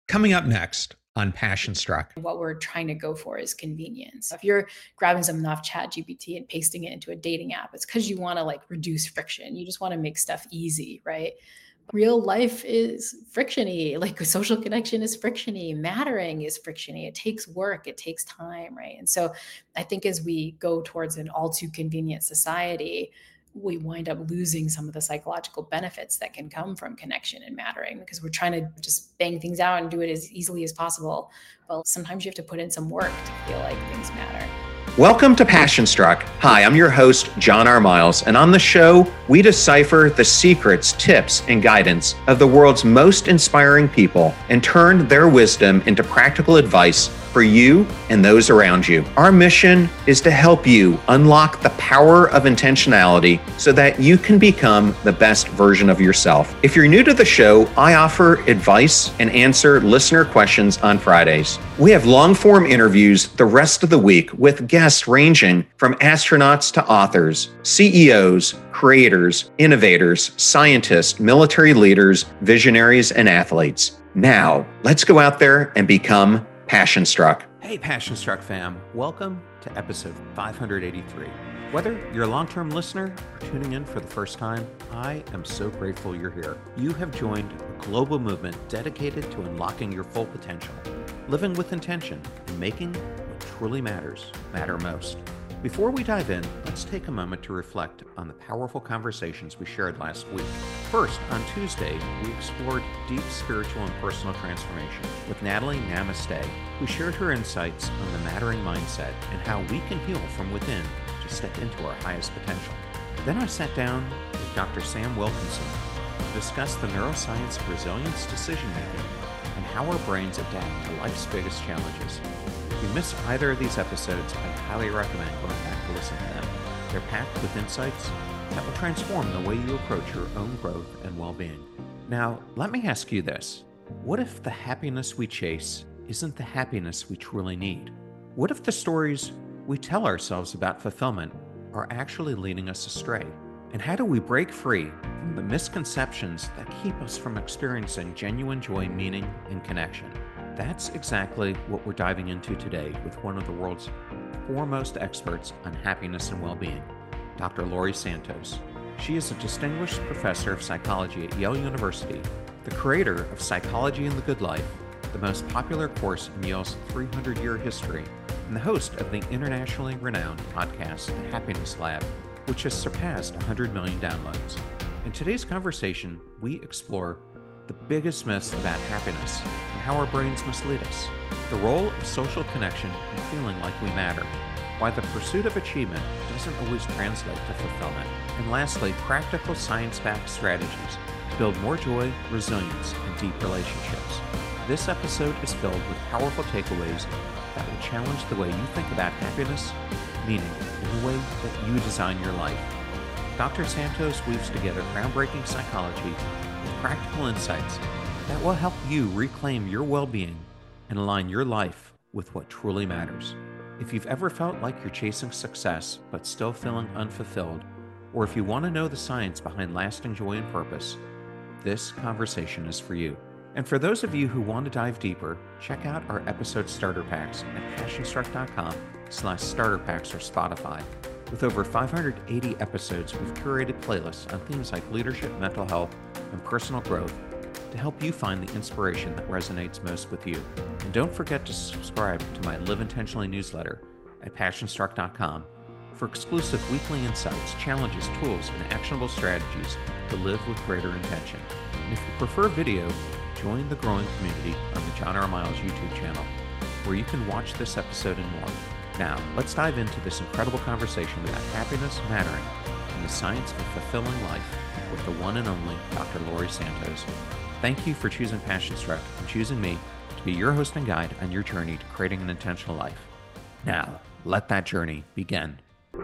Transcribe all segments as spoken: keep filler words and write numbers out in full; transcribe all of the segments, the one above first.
Coming up next on Passion Struck. What we're trying to go for is convenience. If you're grabbing something off ChatGPT and pasting it into a dating app, it's because you want to like reduce friction. You just want to make stuff easy, right? Real life is frictiony, like social connection is frictiony, mattering is frictiony. It takes work, it takes time, right? And so I think as we go towards an all too convenient society, we wind up losing some of the psychological benefits that can come from connection and mattering because we're trying to just bang things out and do it as easily as possible. But sometimes you have to put in some work to feel like things matter. Welcome to Passion Struck. Hi, I'm your host, John R. Miles, and on the show, we decipher the secrets, tips, and guidance of the world's most inspiring people and turn their wisdom into practical advice for you and those around you. Our mission is to help you unlock the power of intentionality so that you can become the best version of yourself. If you're new to the show, I offer advice and answer listener questions on Fridays. We have long-form interviews the rest of the week with guests ranging from astronauts to authors, C E Os, creators, innovators, scientists, military leaders, visionaries, and athletes. Now, let's go out there and become Passion Struck. Hey, Passion Struck fam. Welcome to episode five hundred eighty-three. Whether you're a long-term listener or tuning in for the first time, I am so grateful you're here. You have joined a global movement dedicated to unlocking your full potential, living with intention, and making what truly matters matter most. Before we dive in, let's take a moment to reflect on the powerful conversations we shared last week. First, on Tuesday, we explored deep spiritual and personal transformation with Natalie Namaste, who shared her insights on the mattering mindset and how we can heal from within to step into our highest potential. Then I sat down with Doctor Sam Wilkinson to discuss the neuroscience of resilience decision-making and how our brains adapt to life's biggest challenges. If you missed either of these episodes, I highly recommend going back to listen to them. They're packed with insights that will transform the way you approach your own growth and well-being. Now, let me ask you this. What if the happiness we chase isn't the happiness we truly need? What if the stories we tell ourselves about fulfillment are actually leading us astray? And how do we break free from the misconceptions that keep us from experiencing genuine joy, meaning, and connection? That's exactly what we're diving into today with one of the world's foremost experts on happiness and well-being, Doctor Laurie Santos. She is a distinguished professor of psychology at Yale University, the creator of Psychology in the Good Life, the most popular course in Yale's three hundred year history, and the host of the internationally renowned podcast, The Happiness Lab, which has surpassed one hundred million downloads. In today's conversation, we explore the biggest myths about happiness and how our brains mislead us, the role of social connection and feeling like we matter, why the pursuit of achievement doesn't always translate to fulfillment, and lastly, practical science-backed strategies to build more joy, resilience, and deep relationships. This episode is filled with powerful takeaways that will challenge the way you think about happiness, meaning, in the way that you design your life. Doctor Santos weaves together groundbreaking psychology with practical insights that will help you reclaim your well-being and align your life with what truly matters. If you've ever felt like you're chasing success but still feeling unfulfilled, or if you want to know the science behind lasting joy and purpose, this conversation is for you. And for those of you who want to dive deeper, check out our episode starter packs at passionstruck.com slash starter packs or Spotify. With over five hundred eighty episodes, we've curated playlists on themes like leadership, mental health, and personal growth to help you find the inspiration that resonates most with you. And don't forget to subscribe to my Live Intentionally newsletter at passionstruck dot com for exclusive weekly insights, challenges, tools, and actionable strategies to live with greater intention. And if you prefer video, join the growing community on the John R. Miles YouTube channel, where you can watch this episode and more. Now, let's dive into this incredible conversation about happiness, mattering, and the science of a fulfilling life with the one and only Doctor Laurie Santos. Thank you for choosing Passion Struck and choosing me to be your host and guide on your journey to creating an intentional life. Now, let that journey begin.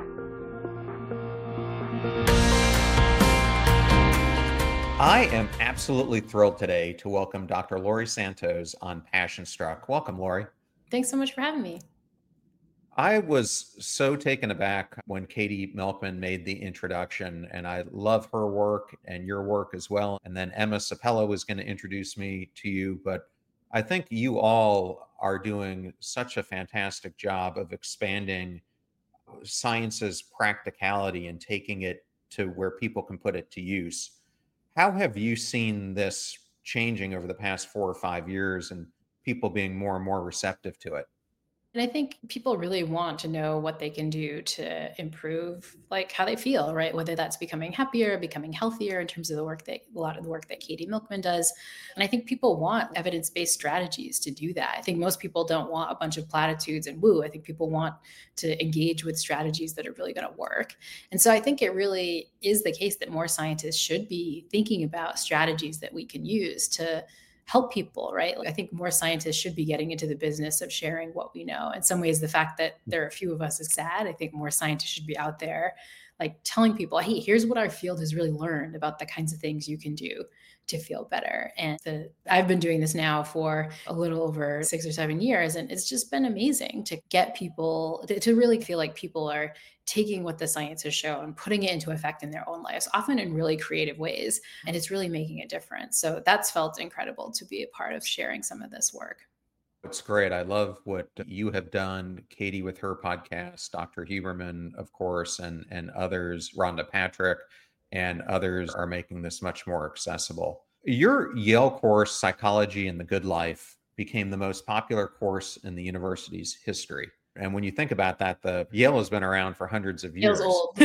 I am absolutely thrilled today to welcome Doctor Laurie Santos on Passion Struck. Welcome, Laurie. Thanks so much for having me. I was so taken aback when Katie Melkman made the introduction, and I love her work and your work as well. And then Emma Sapello was going to introduce me to you, but I think you all are doing such a fantastic job of expanding science's practicality and taking it to where people can put it to use. How have you seen this changing over the past four or five years and people being more and more receptive to it? And I think people really want to know what they can do to improve like how they feel, right? Whether that's becoming happier, becoming healthier in terms of the work that a lot of the work that Katie Milkman does. And I think people want evidence-based strategies to do that. I think most people don't want a bunch of platitudes and woo. I think people want to engage with strategies that are really going to work. And so I think it really is the case that more scientists should be thinking about strategies that we can use to help people, right? Like, I think more scientists should be getting into the business of sharing what we know. In some ways, the fact that there are a few of us is sad. I think more scientists should be out there, like telling people, hey, here's what our field has really learned about the kinds of things you can do to feel better. And the, I've been doing this now for a little over six or seven years, and it's just been amazing to get people to, to really feel like people are taking what the science has shown, putting it into effect in their own lives, often in really creative ways. And it's really making a difference. So that's felt incredible to be a part of sharing some of this work. It's great. I love what you have done, Katie, with her podcast, Doctor Huberman, of course, and and others, Rhonda Patrick, and others are making this much more accessible. Your Yale course, Psychology and the Good Life, became the most popular course in the university's history. And when you think about that, the Yale has been around for hundreds of years. Feels old.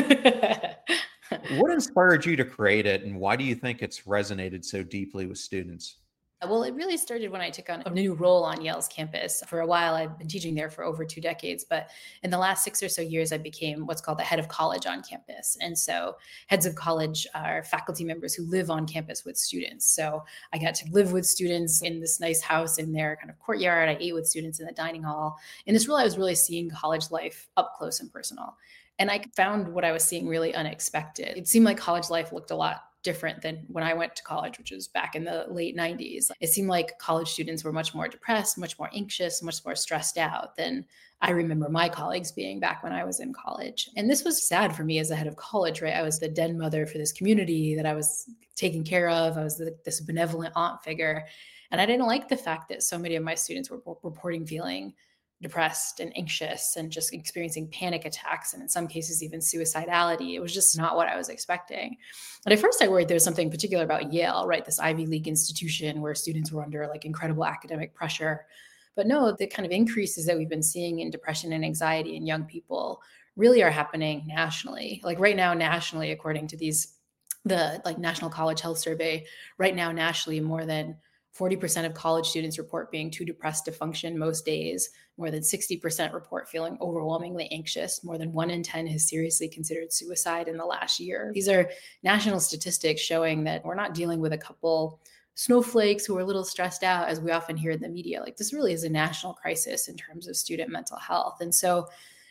What inspired you to create it, and why do you think it's resonated so deeply with students? Well, it really started when I took on a new role on Yale's campus. For a while, I've been teaching there for over two decades, but in the last six or so years, I became what's called the head of college on campus. And so heads of college are faculty members who live on campus with students. So I got to live with students in this nice house in their kind of courtyard. I ate with students in the dining hall. In this role, I was really seeing college life up close and personal. And I found what I was seeing really unexpected. It seemed like college life looked a lot different than when I went to college, which was back in the late nineties. It seemed like college students were much more depressed, much more anxious, much more stressed out than I remember my colleagues being back when I was in college. And this was sad for me as a head of college, right? I was the den mother for this community that I was taking care of. I was the, this benevolent aunt figure. And I didn't like the fact that so many of my students were reporting feeling depressed and anxious and just experiencing panic attacks, and in some cases even suicidality. It was just not what I was expecting. And at first I worried there was something particular about Yale, right? This Ivy League institution where students were under like incredible academic pressure. But no, the kind of increases that we've been seeing in depression and anxiety in young people really are happening nationally. Like right now, nationally, according to these, the like National College Health Survey, right now nationally, more than forty percent of college students report being too depressed to function most days. More than sixty percent report feeling overwhelmingly anxious. More than one in ten has seriously considered suicide in the last year. These are national statistics showing that we're not dealing with a couple snowflakes who are a little stressed out, as we often hear in the media. Like, this really is a national crisis in terms of student mental health. And so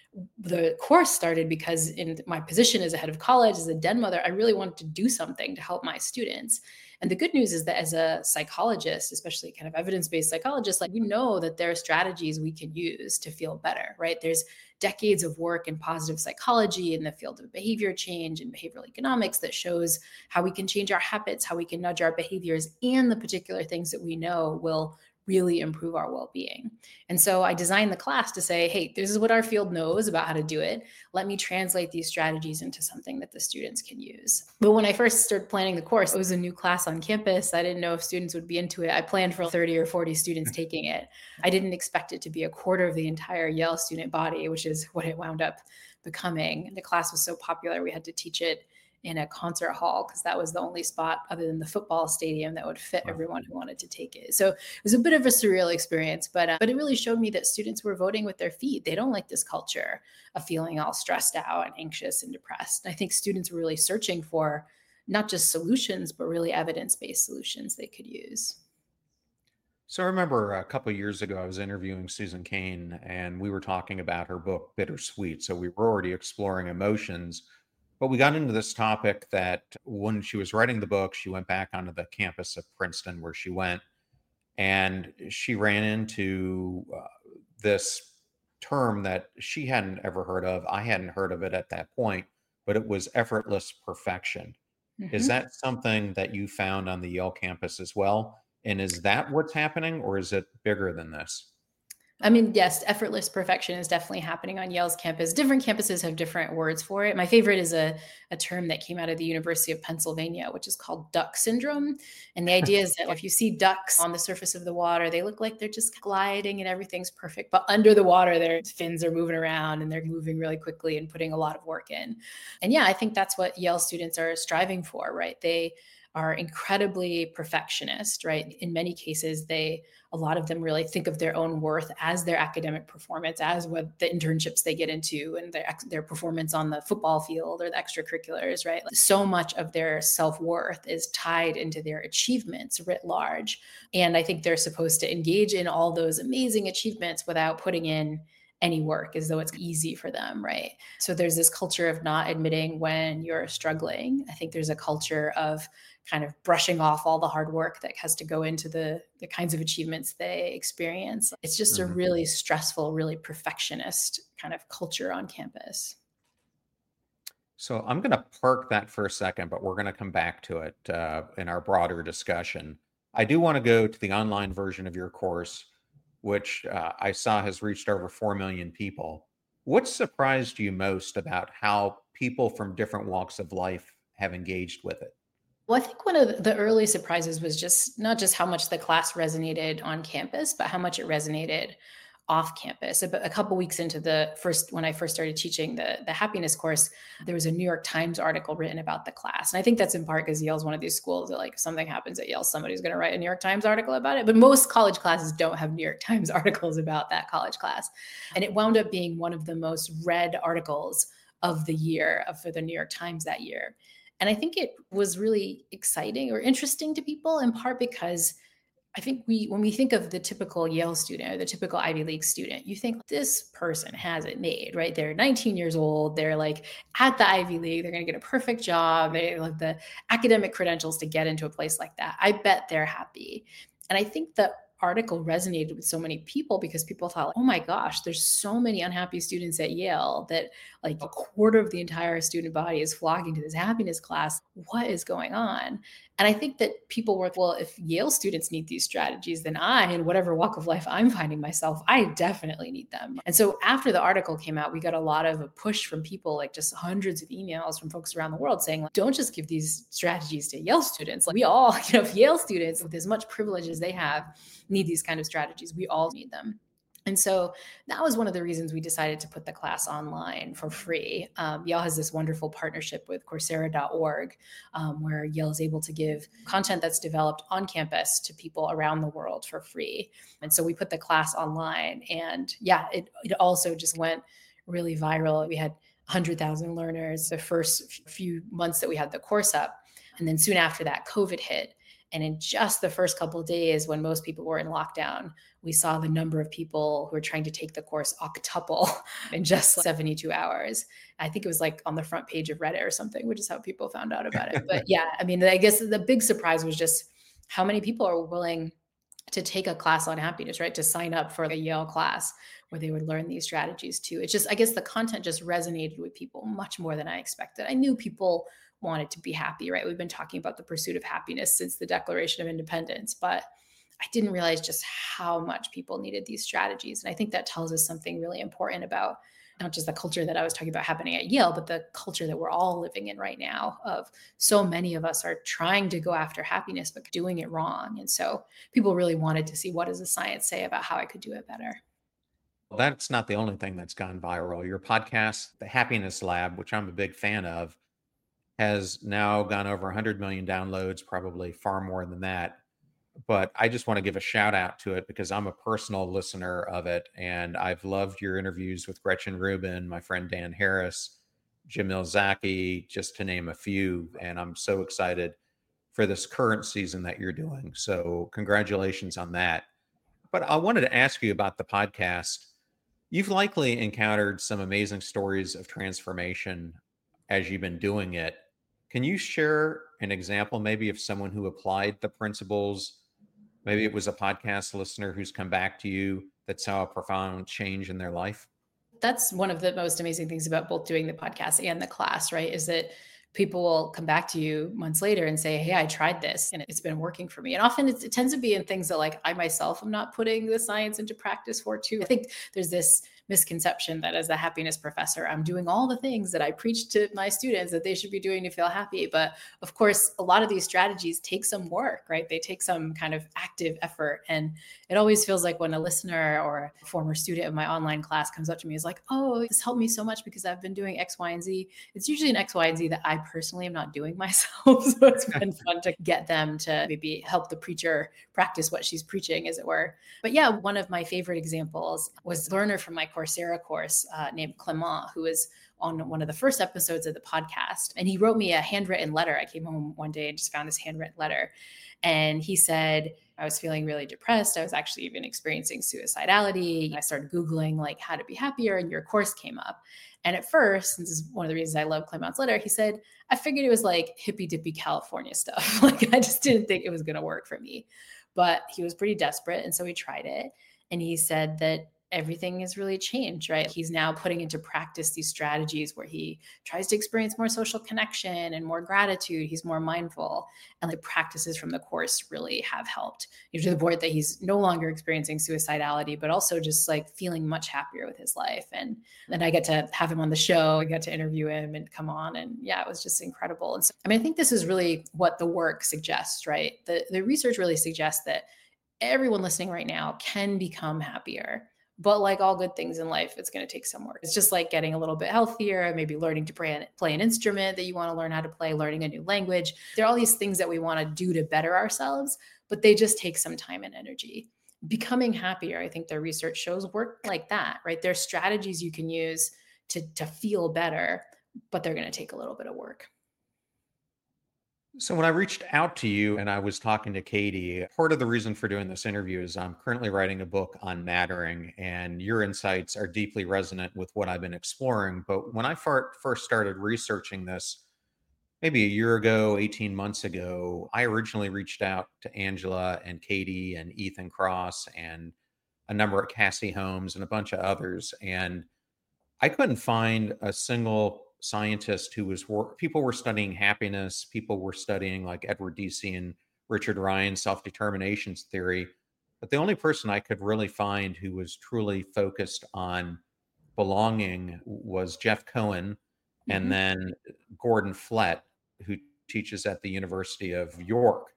the course started because in my position as a head of college, as a den mother, I really wanted to do something to help my students. And the good news is that as a psychologist, especially kind of evidence-based psychologist, like we know that there are strategies we can use to feel better, right? There's decades of work in positive psychology in the field of behavior change and behavioral economics that shows how we can change our habits, how we can nudge our behaviors, and the particular things that we know will really improve our well-being. And so I designed the class to say, hey, this is what our field knows about how to do it. Let me translate these strategies into something that the students can use. But when I first started planning the course, it was a new class on campus. I didn't know if students would be into it. I planned for thirty or forty students taking it. I didn't expect it to be a quarter of the entire Yale student body, which is what it wound up becoming. The class was so popular, we had to teach it in a concert hall because that was the only spot other than the football stadium that would fit everyone who wanted to take it. So it was a bit of a surreal experience, but uh, but it really showed me that students were voting with their feet. They don't like this culture of feeling all stressed out and anxious and depressed. And I think students were really searching for not just solutions, but really evidence-based solutions they could use. So I remember a couple of years ago, I was interviewing Susan Cain, and we were talking about her book, Bittersweet. So we were already exploring emotions. But we got into this topic that when she was writing the book, she went back onto the campus of Princeton where she went, and she ran into uh, this term that she hadn't ever heard of. I hadn't heard of it at that point, but it was effortless perfection. Mm-hmm. Is that something that you found on the Yale campus as well? And is that what's happening, or is it bigger than this? I mean, yes, effortless perfection is definitely happening on Yale's campus. Different campuses have different words for it. My favorite is a, a term that came out of the University of Pennsylvania, which is called duck syndrome. And the idea is that if you see ducks on the surface of the water, they look like they're just gliding and everything's perfect. But under the water, their fins are moving around and they're moving really quickly and putting a lot of work in. And yeah, I think that's what Yale students are striving for, right? They are incredibly perfectionist, right? In many cases, they, a lot of them really think of their own worth as their academic performance, as what the internships they get into and their, their performance on the football field or the extracurriculars, right? So much of their self-worth is tied into their achievements writ large. And I think they're supposed to engage in all those amazing achievements without putting in any work, as though it's easy for them, right? So there's this culture of not admitting when you're struggling. I think there's a culture of kind of brushing off all the hard work that has to go into the, the kinds of achievements they experience. It's just mm-hmm. a really stressful, really perfectionist kind of culture on campus. So I'm going to park that for a second, but we're going to come back to it uh, in our broader discussion. I do want to go to the online version of your course, which uh, I saw has reached over four million people. What surprised you most about how people from different walks of life have engaged with it? Well, I think one of the early surprises was just not just how much the class resonated on campus, but how much it resonated off campus. A, a couple weeks into the first, when I first started teaching the, the happiness course, there was a New York Times article written about the class. And I think that's in part because Yale's one of these schools that, like, if something happens at Yale, somebody's going to write a New York Times article about it. But most college classes don't have New York Times articles about that college class. And it wound up being one of the most read articles of the year for the New York Times that year. And I think it was really exciting or interesting to people, in part because I think we, when we think of the typical Yale student or the typical Ivy League student, you think this person has it made, right? They're nineteen years old. They're like at the Ivy League. They're going to get a perfect job. They have the academic credentials to get into a place like that. I bet they're happy. And I think the article resonated with so many people because people thought, oh my gosh, there's so many unhappy students at Yale that like a quarter of the entire student body is flocking to this happiness class. What is going on? And I think that people were, well, if Yale students need these strategies, then I, in whatever walk of life I'm finding myself, I definitely need them. And so after the article came out, we got a lot of a push from people, like just hundreds of emails from folks around the world saying, like, don't just give these strategies to Yale students. Like we all, you know, if Yale students with as much privilege as they have need these kind of strategies, we all need them. And so that was one of the reasons we decided to put the class online for free. Um, Yale has this wonderful partnership with Coursera dot org, um, where Yale is able to give content that's developed on campus to people around the world for free. And so we put the class online, and yeah, it, it also just went really viral. We had one hundred thousand learners the first few months that we had the course up. And then soon after that, COVID hit. And in just the first couple of days, when most people were in lockdown, we saw the number of people who were trying to take the course octuple in just seventy-two hours. I think it was like on the front page of Reddit or something, which is how people found out about it. But yeah, I mean, I guess the big surprise was just how many people are willing to take a class on happiness, right? To sign up for a Yale class where they would learn these strategies too. It's just, I guess the content just resonated with people much more than I expected. I knew people wanted to be happy, right? We've been talking about the pursuit of happiness since the Declaration of Independence, but I didn't realize just how much people needed these strategies. And I think that tells us something really important about not just the culture that I was talking about happening at Yale, but the culture that we're all living in right now of so many of us are trying to go after happiness, but doing it wrong. And so people really wanted to see, what does the science say about how I could do it better? Well, that's not the only thing that's gone viral. Your podcast, The Happiness Lab, which I'm a big fan of, has now gone over one hundred million downloads, probably far more than that. But I just want to give a shout out to it because I'm a personal listener of it. And I've loved your interviews with Gretchen Rubin, my friend Dan Harris, Jamil Zaki, just to name a few. And I'm so excited for this current season that you're doing. So congratulations on that. But I wanted to ask you about the podcast. You've likely encountered some amazing stories of transformation as you've been doing it. Can you share an example maybe of someone who applied the principles? Maybe it was a podcast listener who's come back to you that saw a profound change in their life? That's one of the most amazing things about both doing the podcast and the class, right? Is that people will come back to you months later and say, hey, I tried this and it's been working for me. And often it's, it tends to be in things that like I myself am not putting the science into practice for too. I think there's this misconception that as a happiness professor, I'm doing all the things that I preach to my students that they should be doing to feel happy. But of course, a lot of these strategies take some work, right? They take some kind of active effort. And it always feels like when a listener or a former student of my online class comes up to me, is like, oh, this helped me so much because I've been doing X, Y, and Z. It's usually an X, Y, and Z that I personally am not doing myself. So it's been fun to get them to maybe help the preacher practice what she's preaching, as it were. But yeah, one of my favorite examples was a learner from my Coursera course uh, named Clement, who was on one of the first episodes of the podcast. And he wrote me a handwritten letter. I came home one day and just found this handwritten letter. And he said, I was feeling really depressed. I was actually even experiencing suicidality. I started Googling like how to be happier, and your course came up. And at first, and this is one of the reasons I love Clement's letter, he said, I figured it was like hippy dippy California stuff. Like I just didn't think it was going to work for me. But he was pretty desperate. And so he tried it. And he said that everything has really changed, right? He's now putting into practice these strategies where he tries to experience more social connection and more gratitude. He's more mindful. And the practices from the course really have helped, you know, to the point that he's no longer experiencing suicidality, but also just like feeling much happier with his life. And then I get to have him on the show. I get to interview him and come on. And yeah, it was just incredible. And so, I mean, I think this is really what the work suggests, right? The, the research really suggests that everyone listening right now can become happier. But like all good things in life, it's going to take some work. It's just like getting a little bit healthier, maybe learning to play, play an instrument that you want to learn how to play, learning a new language. There are all these things that we want to do to better ourselves, but they just take some time and energy. Becoming happier, I think their research shows, work like that, right? There's strategies you can use to, to feel better, but they're going to take a little bit of work. So when I reached out to you and I was talking to Katie, part of the reason for doing this interview is I'm currently writing a book on mattering, and your insights are deeply resonant with what I've been exploring. But when I fir- first started researching this, maybe a year ago, eighteen months ago, I originally reached out to Angela and Katie and Ethan Cross and a number at Cassie Holmes and a bunch of others. And I couldn't find a single scientist who was wor- people were studying happiness, people were studying like Edward Deci and Richard Ryan's self-determination theory, but the only person I could really find who was truly focused on belonging was Jeff Cohen, mm-hmm. and then Gordon Flett, who teaches at the University of York.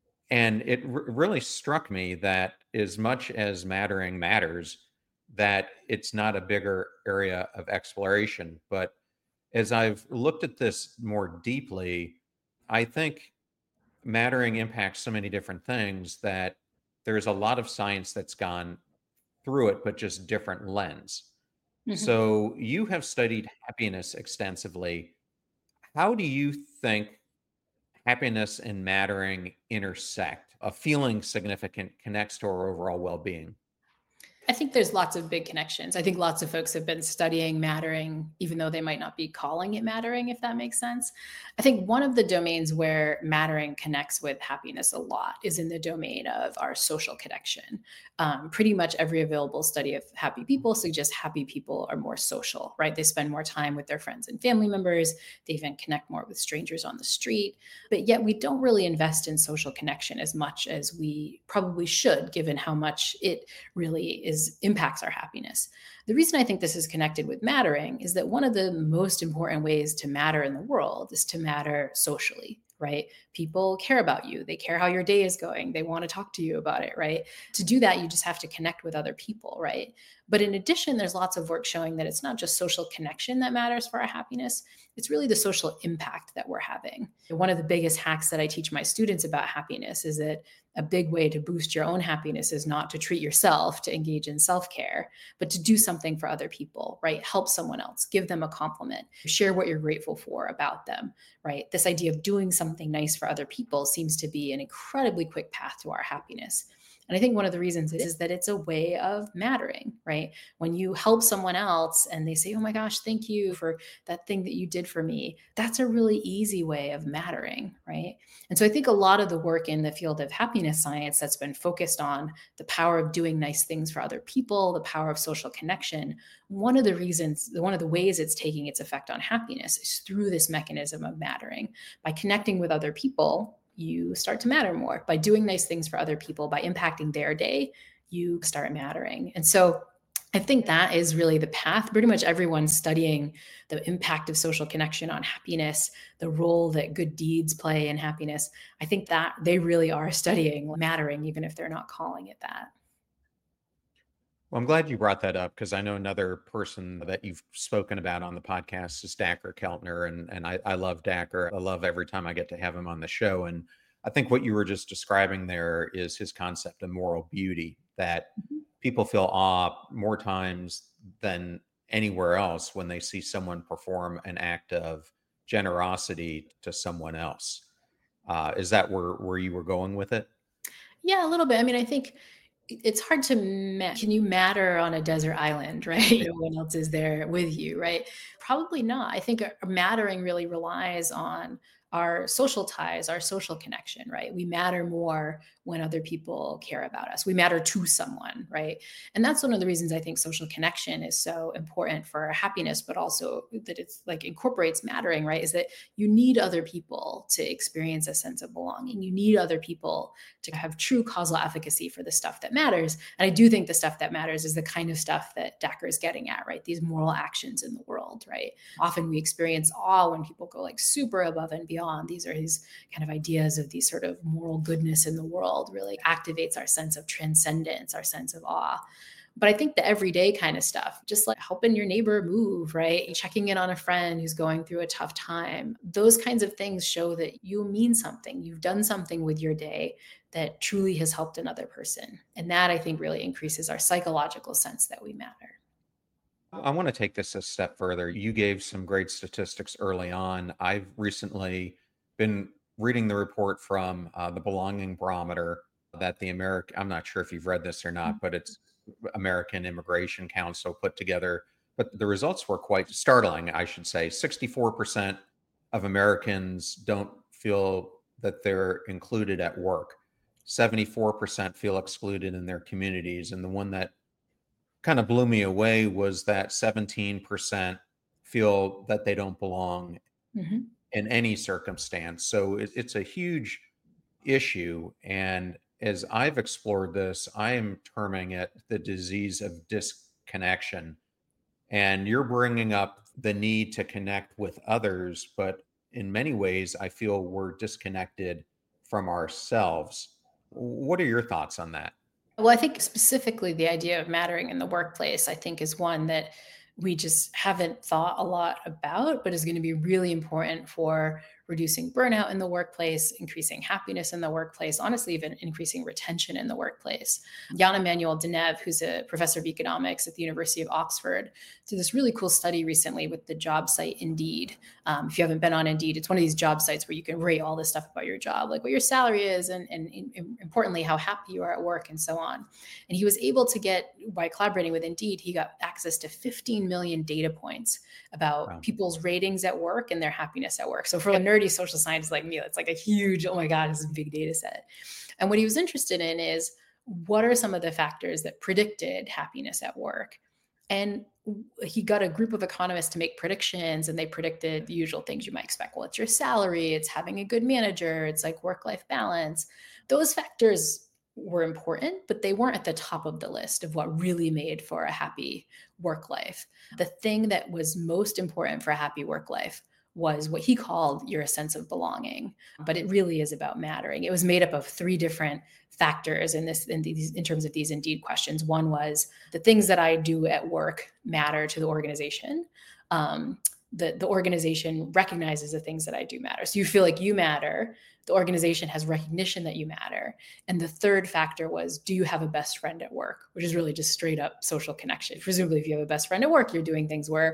And it r- really struck me that as much as mattering matters, that it's not a bigger area of exploration. But as I've looked at this more deeply, I think mattering impacts so many different things that there's a lot of science that's gone through it, but just different lens. Mm-hmm. So you have studied happiness extensively. How do you think happiness and mattering intersect? A feeling significant connects to our overall well-being. I think there's lots of big connections. I think lots of folks have been studying mattering, even though they might not be calling it mattering, if that makes sense. I think one of the domains where mattering connects with happiness a lot is in the domain of our social connection. Um, pretty much every available study of happy people suggests happy people are more social, right? They spend more time with their friends and family members. They even connect more with strangers on the street. But yet we don't really invest in social connection as much as we probably should, given how much it really is Is, impacts our happiness. The reason I think this is connected with mattering is that one of the most important ways to matter in the world is to matter socially, right? People care about you. They care how your day is going. They want to talk to you about it, right? To do that, you just have to connect with other people, right? But in addition, there's lots of work showing that it's not just social connection that matters for our happiness. It's really the social impact that we're having. One of the biggest hacks that I teach my students about happiness is that a big way to boost your own happiness is not to treat yourself, to engage in self-care, but to do something for other people, right? Help someone else, give them a compliment, share what you're grateful for about them, right? This idea of doing something nice for other people seems to be an incredibly quick path to our happiness. And I think one of the reasons is, is that it's a way of mattering, right? When you help someone else and they say, oh my gosh, thank you for that thing that you did for me, that's a really easy way of mattering, right? And so I think a lot of the work in the field of happiness science that's been focused on the power of doing nice things for other people, the power of social connection, one of the reasons, one of the ways it's taking its effect on happiness is through this mechanism of mattering. By connecting with other people, you start to matter more. By doing nice things for other people, by impacting their day, you start mattering. And so I think that is really the path. Pretty much everyone studying the impact of social connection on happiness, the role that good deeds play in happiness, I think that they really are studying mattering, even if they're not calling it that. Well, I'm glad you brought that up because I know another person that you've spoken about on the podcast is Dacher Keltner. And, and I, I love Dacher. I love every time I get to have him on the show. And I think what you were just describing there is his concept of moral beauty, that mm-hmm. people feel awe more times than anywhere else when they see someone perform an act of generosity to someone else. Uh, is that where, where you were going with it? Yeah, a little bit. I mean, I think it's hard to, ma- can you matter on a desert island, right? No one else is there with you, right? Probably not. I think mattering really relies on our social ties, our social connection, right? We matter more when other people care about us. We matter to someone, right? And that's one of the reasons I think social connection is so important for our happiness, but also that it's like incorporates mattering, right? Is that you need other people to experience a sense of belonging. You need other people to have true causal efficacy for the stuff that matters. And I do think the stuff that matters is the kind of stuff that Dacher is getting at, right? These moral actions in the world, right? Often we experience awe when people go like super above and beyond. These are his kind of ideas of these sort of moral goodness in the world really activates our sense of transcendence, our sense of awe. But I think the everyday kind of stuff, just like helping your neighbor move, right? Checking in on a friend who's going through a tough time. Those kinds of things show that you mean something. You've done something with your day that truly has helped another person. And that I think really increases our psychological sense that we matter. I want to take this a step further. You gave some great statistics early on. I've recently been reading the report from uh, the Belonging Barometer that the American, I'm not sure if you've read this or not, but it's American Immigration Council put together. But the results were quite startling, I should say. sixty-four percent of Americans don't feel that they're included at work. seventy-four percent feel excluded in their communities. And the one that kind of blew me away was that seventeen percent feel that they don't belong mm-hmm. in any circumstance. So it, it's a huge issue. And as I've explored this, I am terming it the disease of disconnection. And you're bringing up the need to connect with others, but in many ways, I feel we're disconnected from ourselves. What are your thoughts on that? Well, I think specifically the idea of mattering in the workplace, I think is one that we just haven't thought a lot about, but is going to be really important for reducing burnout in the workplace, increasing happiness in the workplace, honestly, even increasing retention in the workplace. Jan Emanuel Deneve, who's a professor of economics at the University of Oxford, did this really cool study recently with the job site Indeed. Um, if you haven't been on Indeed, it's one of these job sites where you can rate all this stuff about your job, like what your salary is, and, and, and importantly, how happy you are at work and so on. And he was able to get, by collaborating with Indeed, he got access to fifteen million data points about wow. people's ratings at work and their happiness at work. So for a nerdy social scientist like me, it's like a huge, oh my God, this is a big data set. And what he was interested in is, what are some of the factors that predicted happiness at work? And he got a group of economists to make predictions, and they predicted the usual things you might expect. Well, it's your salary, it's having a good manager, it's like work-life balance. Those factors were important, but they weren't at the top of the list of what really made for a happy work life. The thing that was most important for a happy work life was what he called your sense of belonging, but it really is about mattering. It was made up of three different factors in this, in these, in terms of these Indeed questions. One was the things that I do at work matter to the organization. Um, the, the organization recognizes the things that I do matter. So you feel like you matter. The organization has recognition that you matter. And the third factor was, do you have a best friend at work? Which is really just straight up social connection. Presumably, if you have a best friend at work, you're doing things where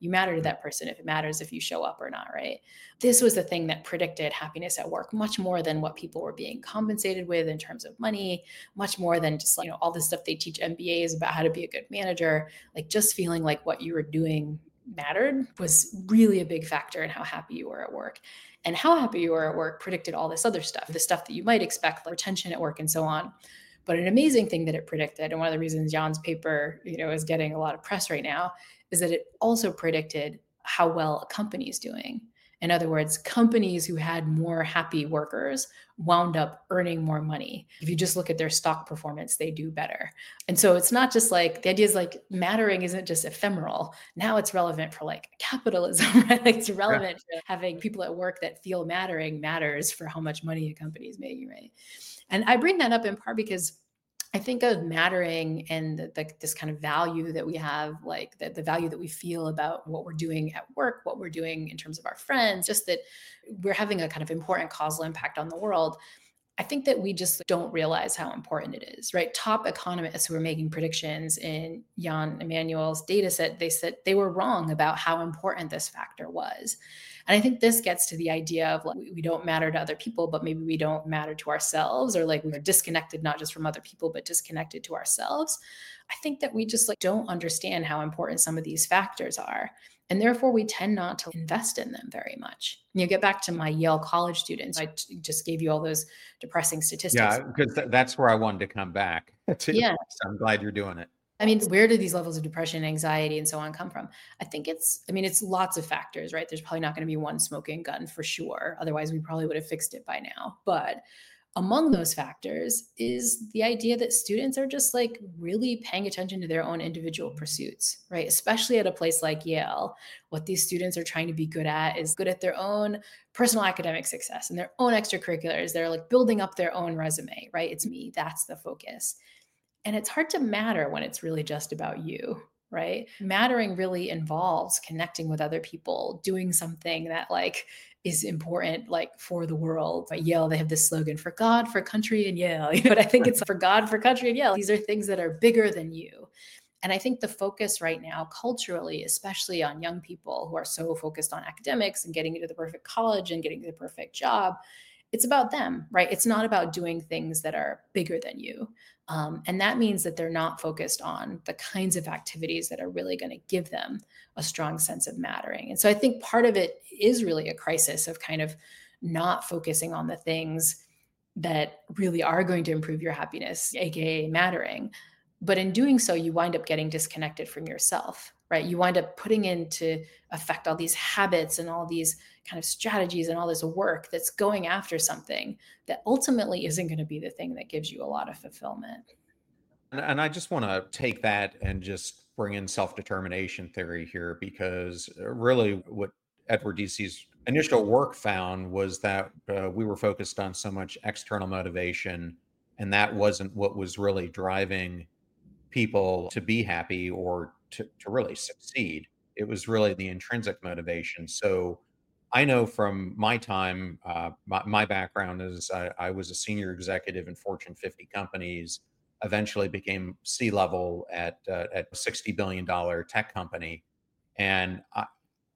You matter to that person if it matters if you show up or not, right? This was the thing that predicted happiness at work much more than what people were being compensated with in terms of money, much more than just like, you know, all the stuff they teach M B As about how to be a good manager. Like just feeling like what you were doing mattered was really a big factor in how happy you were at work. And how happy you were at work predicted all this other stuff, the stuff that you might expect, like retention at work and so on. But an amazing thing that it predicted, and one of the reasons Jan's paper, you know, is getting a lot of press right now, is that it also predicted how well a company is doing. In other words, companies who had more happy workers wound up earning more money. If you just look at their stock performance, they do better. And so it's not just like, the idea is like mattering isn't just ephemeral. Now it's relevant for like capitalism, right? Like it's relevant yeah. to having people at work that feel mattering matters for how much money a company is making, right? And I bring that up in part because I think of mattering and the, the, this kind of value that we have, like the, the value that we feel about what we're doing at work, what we're doing in terms of our friends, just that we're having a kind of important causal impact on the world. I think that we just don't realize how important it is, right? Top economists who were making predictions in Jan Emanuel's data set, they said they were wrong about how important this factor was. And I think this gets to the idea of like, we don't matter to other people, but maybe we don't matter to ourselves, or like we're disconnected, not just from other people, but disconnected to ourselves. I think that we just like don't understand how important some of these factors are. And therefore we tend not to invest in them very much. You get back to my Yale College students. I t- just gave you all those depressing statistics. Yeah, because th- that's where I wanted to come back to. Yeah. So I'm glad you're doing it. I mean, where do these levels of depression, anxiety, and so on come from? I think it's, I mean, it's lots of factors, right? There's probably not going to be one smoking gun for sure. Otherwise, we probably would have fixed it by now. But among those factors is the idea that students are just like really paying attention to their own individual pursuits, right? Especially at a place like Yale, what these students are trying to be good at is good at their own personal academic success and their own extracurriculars. They're like building up their own resume, right? It's me, that's the focus. And it's hard to matter when it's really just about you, right? Mattering really involves connecting with other people, doing something that like is important, like for the world. At Yale, they have this slogan, for God, for country, and Yale. But I think it's for God, for country, and Yale. These are things that are bigger than you. And I think the focus right now culturally, especially on young people who are so focused on academics and getting into the perfect college and getting the perfect job, it's about them, right? It's not about doing things that are bigger than you. Um, and that means that they're not focused on the kinds of activities that are really going to give them a strong sense of mattering. And so I think part of it is really a crisis of kind of not focusing on the things that really are going to improve your happiness, A K A mattering. But in doing so, you wind up getting disconnected from yourself, right? You wind up putting into effect all these habits and all these kind of strategies and all this work that's going after something that ultimately isn't going to be the thing that gives you a lot of fulfillment. And, and I just want to take that and just bring in self-determination theory here, because really what Edward Deci's initial work found was that uh, we were focused on so much external motivation, and that wasn't what was really driving people to be happy or to, to really succeed. It was really the intrinsic motivation. So I know from my time, uh, my, my background is I, I was a senior executive in Fortune fifty companies, eventually became C-level at, uh, at a sixty billion dollars tech company. And I,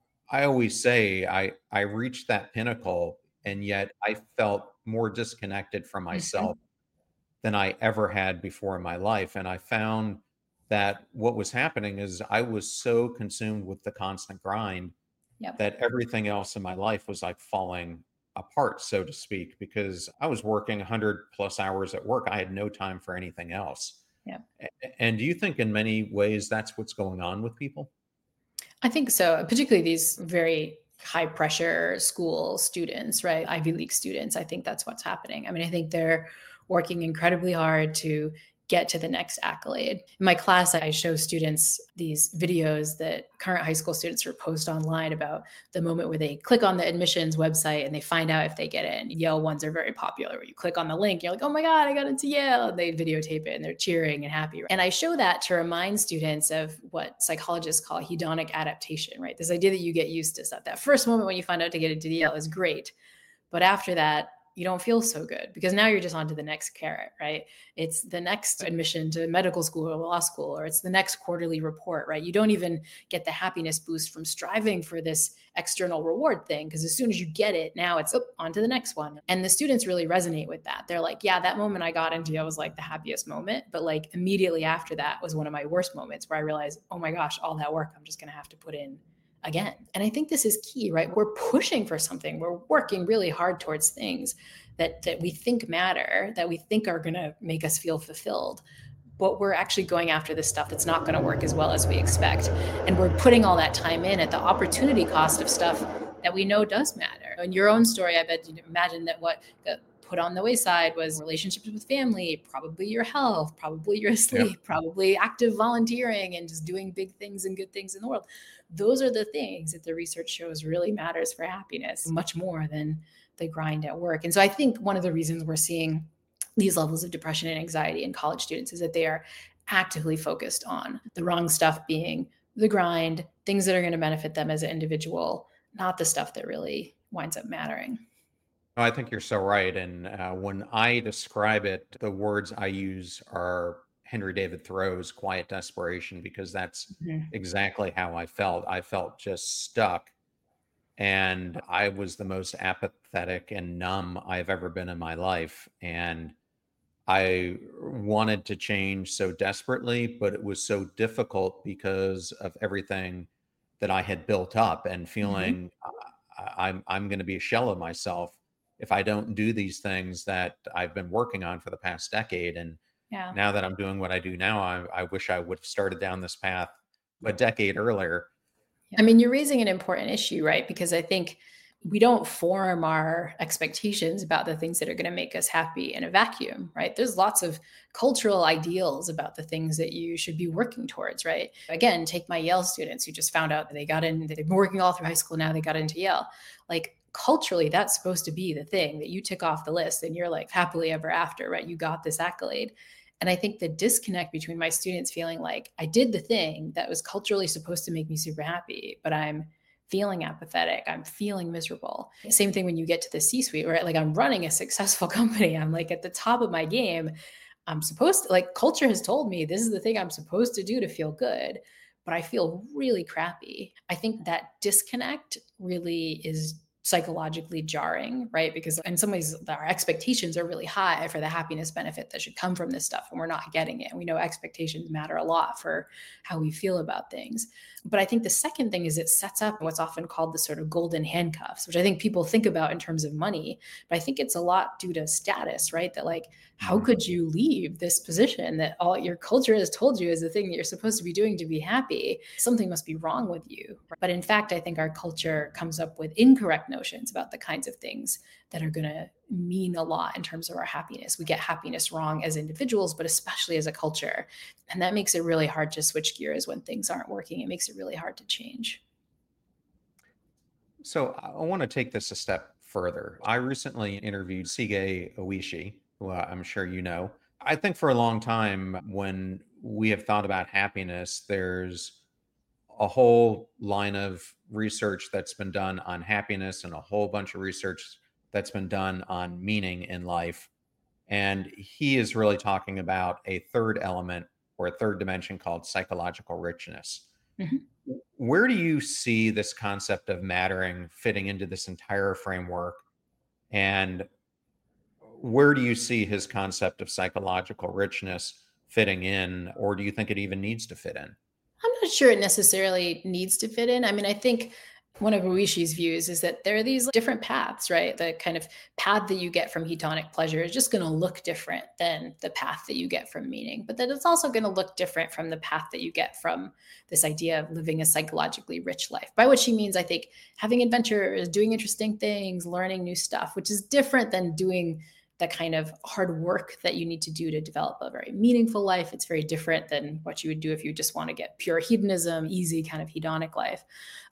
I always say I, I reached that pinnacle, and yet I felt more disconnected from myself mm-hmm. than I ever had before in my life. And I found that what was happening is I was so consumed with the constant grind yep. that everything else in my life was like falling apart, so to speak, because I was working one hundred plus hours at work. I had no time for anything else. Yep. And do you think in many ways that's what's going on with people? I think so, particularly these very high pressure school students, right? Ivy League students. I think that's what's happening. I mean, I think they're working incredibly hard to get to the next accolade. In my class, I show students these videos that current high school students will post online about the moment where they click on the admissions website and they find out if they get in. Yale ones are very popular, where you click on the link, you're like, oh my God, I got into Yale. And they videotape it and they're cheering and happy. And I show that to remind students of what psychologists call hedonic adaptation, right? This idea that you get used to stuff. That first moment when you find out to get into Yale is great. But after that, you don't feel so good because now you're just on to the next carrot, right? It's the next admission to medical school or law school, or it's the next quarterly report, right? You don't even get the happiness boost from striving for this external reward thing, because as soon as you get it, now it's oh, on to the next one. And the students really resonate with that. They're like, yeah, that moment I got into Yale was like the happiest moment, but like immediately after that was one of my worst moments where I realized, oh my gosh, all that work I'm just going to have to put in again. And I think this is key, right? We're pushing for something. We're working really hard towards things that, that we think matter, that we think are going to make us feel fulfilled. But we're actually going after this stuff that's not going to work as well as we expect. And we're putting all that time in at the opportunity cost of stuff that we know does matter. In your own story, I bet you imagine that what got put on the wayside was relationships with family, probably your health, probably your sleep, yep. probably active volunteering and just doing big things and good things in the world. Those are the things that the research shows really matters for happiness, much more than the grind at work. And so I think one of the reasons we're seeing these levels of depression and anxiety in college students is that they are actively focused on the wrong stuff, being the grind, things that are going to benefit them as an individual, not the stuff that really winds up mattering. No, I think you're so right. And uh, when I describe it, the words I use are Henry David Thoreau's quiet desperation, because that's mm-hmm. exactly how I felt. I felt just stuck. And I was the most apathetic and numb I've ever been in my life. And I wanted to change so desperately, but it was so difficult because of everything that I had built up, and feeling mm-hmm. uh, I'm, I'm going to be a shell of myself if I don't do these things that I've been working on for the past decade. And yeah. now that I'm doing what I do now, I, I wish I would have started down this path a decade earlier. I mean, you're raising an important issue, right? Because I think we don't form our expectations about the things that are going to make us happy in a vacuum, right? There's lots of cultural ideals about the things that you should be working towards, right? Again, take my Yale students who just found out that they got in, they've been working all through high school, now they got into Yale. Like, culturally, that's supposed to be the thing that you tick off the list and you're like happily ever after, right? You got this accolade. And I think the disconnect between my students feeling like I did the thing that was culturally supposed to make me super happy, but I'm feeling apathetic, I'm feeling miserable. Same thing when you get to the C-suite, right? Like, I'm running a successful company. I'm like at the top of my game. I'm supposed to, like, culture has told me this is the thing I'm supposed to do to feel good, but I feel really crappy. I think that disconnect really is psychologically jarring, right? Because in some ways our expectations are really high for the happiness benefit that should come from this stuff, and we're not getting it. And we know expectations matter a lot for how we feel about things. But I think the second thing is it sets up what's often called the sort of golden handcuffs, which I think people think about in terms of money, but I think it's a lot due to status, right? That like, how could you leave this position that all your culture has told you is the thing that you're supposed to be doing to be happy? Something must be wrong with you. But in fact, I think our culture comes up with incorrect notions about the kinds of things that are going to mean a lot in terms of our happiness. We get happiness wrong as individuals, but especially as a culture. And that makes it really hard to switch gears when things aren't working. It makes it really hard to change. So I want to take this a step further. I recently interviewed Sige Oishi, who I'm sure you know. I think for a long time, when we have thought about happiness, there's a whole line of research that's been done on happiness and a whole bunch of research that's been done on meaning in life. And he is really talking about a third element or a third dimension called psychological richness. Mm-hmm. Where do you see this concept of mattering fitting into this entire framework? And where do you see his concept of psychological richness fitting in, or do you think it even needs to fit in? I'm not sure it necessarily needs to fit in. I mean, I think one of Oishi's views is that there are these different paths, right? The kind of path that you get from hedonic pleasure is just going to look different than the path that you get from meaning, but that it's also going to look different from the path that you get from this idea of living a psychologically rich life. By which he means, I think, having adventures, doing interesting things, learning new stuff, which is different than doing the kind of hard work that you need to do to develop a very meaningful life. It's very different than what you would do if you just want to get pure hedonism, easy kind of hedonic life.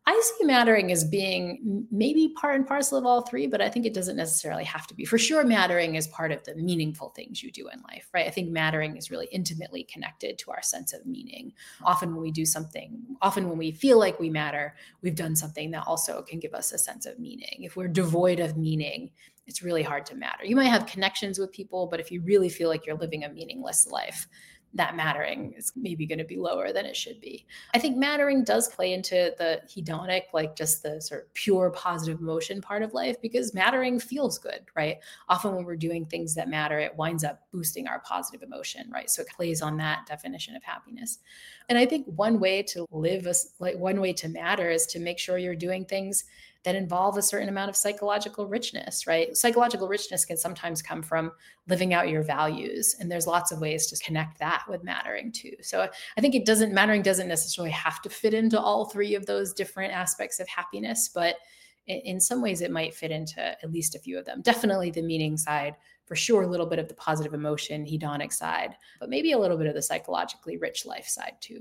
I see mattering as being maybe part and parcel of all three, but I think it doesn't necessarily have to be. For sure, mattering is part of the meaningful things you do in life, right? I think mattering is really intimately connected to our sense of meaning. Often when we do something, often when we feel like we matter, we've done something that also can give us a sense of meaning. If we're devoid of meaning, it's really hard to matter. You might have connections with people, but if you really feel like you're living a meaningless life, that mattering is maybe going to be lower than it should be. I think mattering does play into the hedonic, like just the sort of pure positive emotion part of life, because mattering feels good, right? Often when we're doing things that matter, it winds up boosting our positive emotion, right? So it plays on that definition of happiness. And I think one way to live, a, like one way to matter is to make sure you're doing things that involve a certain amount of psychological richness, right? Psychological richness can sometimes come from living out your values. And there's lots of ways to connect that with mattering too. So I think it doesn't, mattering doesn't necessarily have to fit into all three of those different aspects of happiness, but in some ways it might fit into at least a few of them. Definitely the meaning side, for sure, a little bit of the positive emotion, hedonic side, but maybe a little bit of the psychologically rich life side too.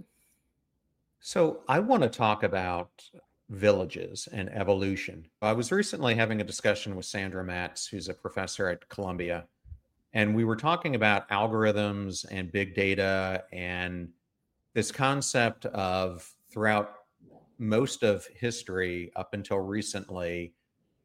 So I want to talk about villages and evolution. I was recently having a discussion with Sandra Matz, who's a professor at Columbia, and we were talking about algorithms and big data and this concept of throughout most of history up until recently,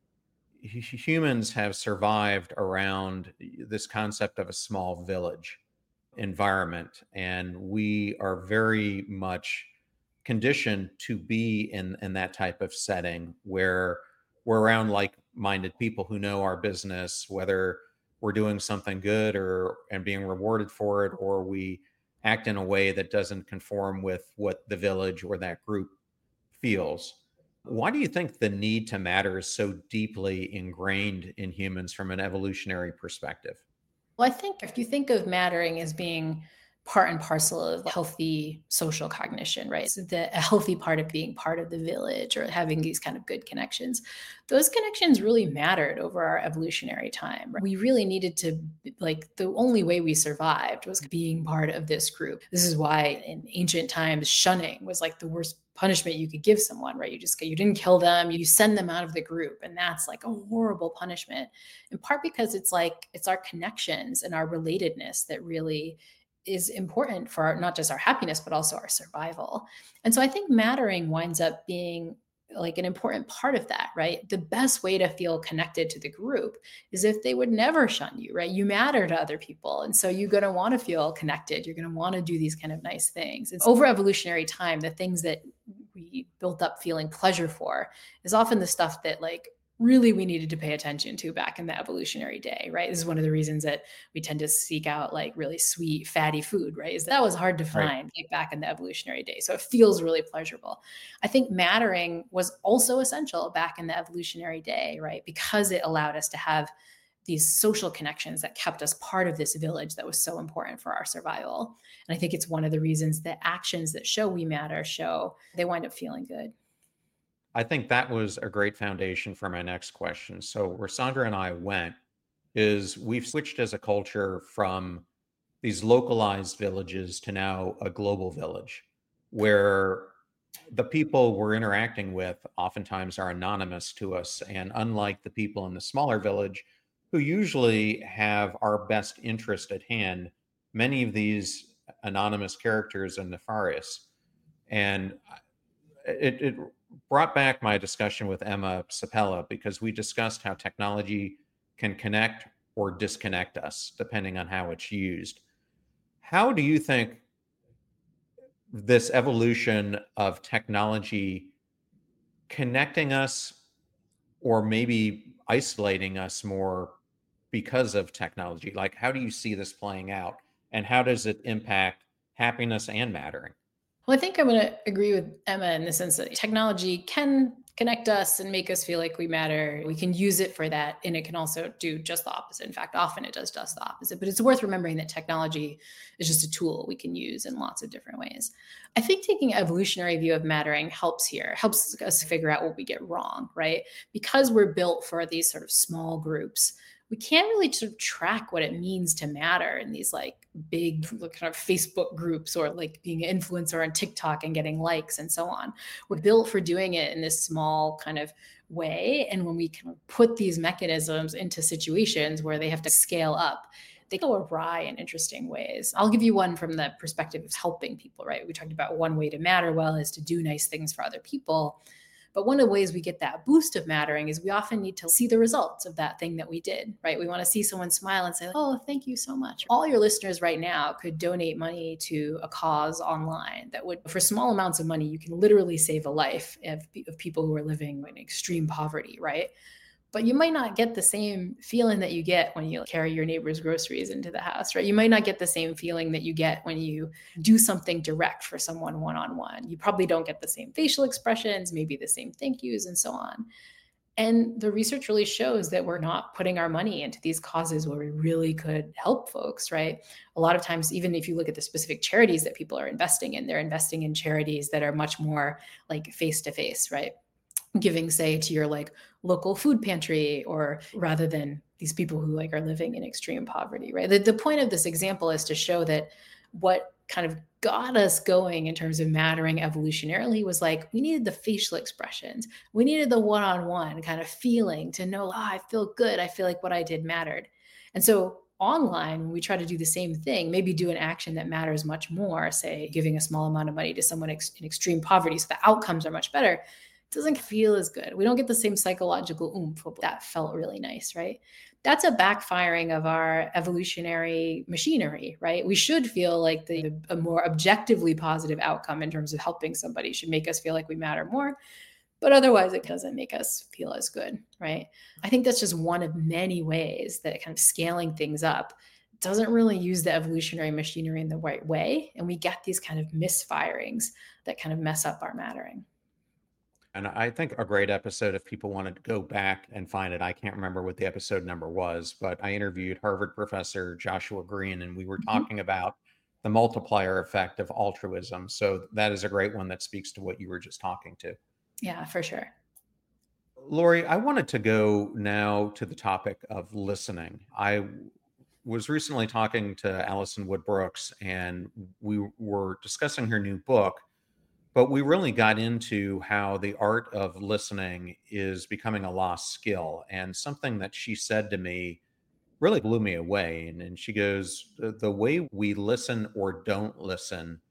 humans have survived around this concept of a small village environment. And we are very much conditioned to be in, in that type of setting where we're around like-minded people who know our business, whether we're doing something good or and being rewarded for it, or we act in a way that doesn't conform with what the village or that group feels. Why do you think the need to matter is so deeply ingrained in humans from an evolutionary perspective? Well, I think if you think of mattering as being part and parcel of healthy social cognition, right? So the a healthy part of being part of the village or having these kind of good connections, those connections really mattered over our evolutionary time. We really needed to, like, the only way we survived was being part of this group. This is why in ancient times, shunning was like the worst punishment you could give someone, right? You just, you didn't kill them, you send them out of the group. And that's like a horrible punishment, in part because it's like, it's our connections and our relatedness that really is important for our, not just our happiness, but also our survival. And so I think mattering winds up being like an important part of that, right? The best way to feel connected to the group is if they would never shun you, right? You matter to other people. And so you're going to want to feel connected. You're going to want to do these kind of nice things. It's over evolutionary time, the things that we built up feeling pleasure for is often the stuff that like really we needed to pay attention to back in the evolutionary day, right? This is one of the reasons that we tend to seek out like really sweet, fatty food, right? Is that was hard to find right. like back in the evolutionary day. So it feels really pleasurable. I think mattering was also essential back in the evolutionary day, right? Because it allowed us to have these social connections that kept us part of this village that was so important for our survival. And I think it's one of the reasons that actions that show we matter show they wind up feeling good. I think that was a great foundation for my next question. So where Sandra and I went is we've switched as a culture from these localized villages to now a global village where the people we're interacting with oftentimes are anonymous to us. And unlike the people in the smaller village who usually have our best interest at hand, many of these anonymous characters are nefarious. And it, it brought back my discussion with Emma Sapella because we discussed how technology can connect or disconnect us depending on how it's used. How do you think this evolution of technology connecting us or maybe isolating us more because of technology? Like, how do you see this playing out and how does it impact happiness and mattering? Well, I think I'm going to agree with Emma in the sense that technology can connect us and make us feel like we matter. We can use it for that. And it can also do just the opposite. In fact, often it does just the opposite. But it's worth remembering that technology is just a tool we can use in lots of different ways. I think taking an evolutionary view of mattering helps here, helps us figure out what we get wrong, right? Because we're built for these sort of small groups, we can't really sort of track what it means to matter in these like big kind of Facebook groups or like being an influencer on TikTok and getting likes and so on. We're built for doing it in this small kind of way. And when we can put these mechanisms into situations where they have to scale up, they go awry in interesting ways. I'll give you one from the perspective of helping people, right? We talked about one way to matter well is to do nice things for other people. But one of the ways we get that boost of mattering is we often need to see the results of that thing that we did, right? We want to see someone smile and say, oh, thank you so much. All your listeners right now could donate money to a cause online that would, for small amounts of money, you can literally save a life of, of people who are living in extreme poverty, right? But you might not get the same feeling that you get when you carry your neighbor's groceries into the house, right? You might not get the same feeling that you get when you do something direct for someone one-on-one. You probably don't get the same facial expressions, maybe the same thank yous and so on. And the research really shows that we're not putting our money into these causes where we really could help folks, right? A lot of times, even if you look at the specific charities that people are investing in, they're investing in charities that are much more like face-to-face, right? Giving, say, to your like local food pantry, or rather than these people who like are living in extreme poverty, right? The, the point of this example is to show that what kind of got us going in terms of mattering evolutionarily was like, we needed the facial expressions. We needed the one-on-one kind of feeling to know, oh, I feel good. I feel like what I did mattered. And so online, when we try to do the same thing, maybe do an action that matters much more, say giving a small amount of money to someone ex- in extreme poverty, so the outcomes are much better, doesn't feel as good. We don't get the same psychological oomph. That felt really nice, right? That's a backfiring of our evolutionary machinery, right? We should feel like the a more objectively positive outcome in terms of helping somebody should make us feel like we matter more, but otherwise it doesn't make us feel as good, right? I think that's just one of many ways that kind of scaling things up doesn't really use the evolutionary machinery in the right way. And we get these kind of misfirings that kind of mess up our mattering. And I think a great episode, if people wanted to go back and find it, I can't remember what the episode number was, but I interviewed Harvard professor Joshua Green, and we were Mm-hmm. talking about the multiplier effect of altruism. So that is a great one that speaks to what you were just talking to. Yeah, for sure. Lori, I wanted to go now to the topic of listening. I was recently talking to Alison Wood Brooks, and we were discussing her new book. But we really got into how the art of listening is becoming a lost skill. And something that she said to me really blew me away. And, and she goes, the, the way we listen or don't listen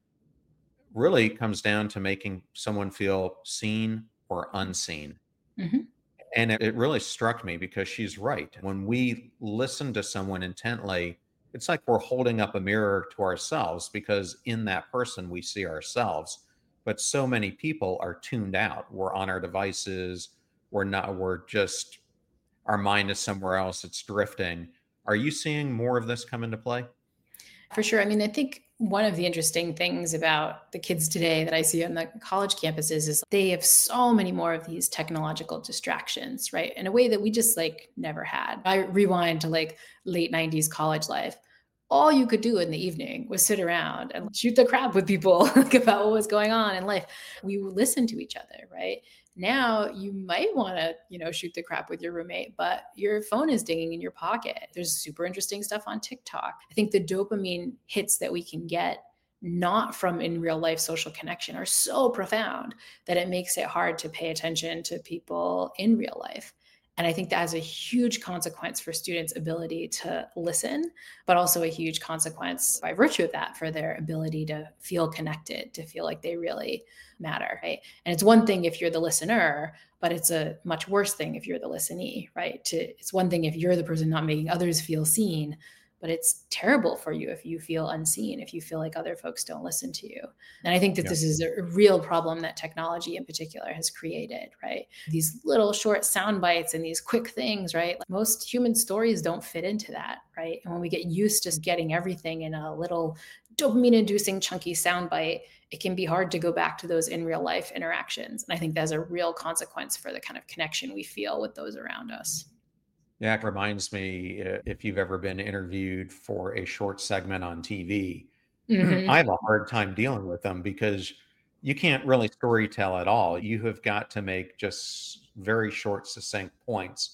really comes down to making someone feel seen or unseen. Mm-hmm. And it, it really struck me because she's right. When we listen to someone intently, it's like we're holding up a mirror to ourselves, because in that person we see ourselves. But so many people are tuned out. We're on our devices. We're not, we're just, our mind is somewhere else. It's drifting. Are you seeing more of this come into play? For sure. I mean, I think one of the interesting things about the kids today that I see on the college campuses is they have so many more of these technological distractions, right? In a way that we just like never had. I rewind to like late nineties college life. All you could do in the evening was sit around and shoot the crap with people about what was going on in life. We listened to each other, right? Now you might want to, you know, shoot the crap with your roommate, but your phone is dinging in your pocket. There's super interesting stuff on TikTok. I think the dopamine hits that we can get not from in real life social connection are so profound that it makes it hard to pay attention to people in real life. And I think that has a huge consequence for students' ability to listen, but also a huge consequence by virtue of that for their ability to feel connected, to feel like they really matter, right? And it's one thing if you're the listener, but it's a much worse thing if you're the listenee, right? To, it's one thing if you're the person not making others feel seen, but it's terrible for you if you feel unseen, if you feel like other folks don't listen to you. And I think that yeah. this is a real problem that technology in particular has created, right? These little short sound bites and these quick things, right? Like most human stories don't fit into that, right? And when we get used to getting everything in a little dopamine-inducing chunky sound bite, it can be hard to go back to those in real life interactions. And I think that's a real consequence for the kind of connection we feel with those around us. Yeah, it reminds me, uh, if you've ever been interviewed for a short segment on T V, mm-hmm. I have a hard time dealing with them because you can't really story tell at all. You have got to make just very short, succinct points.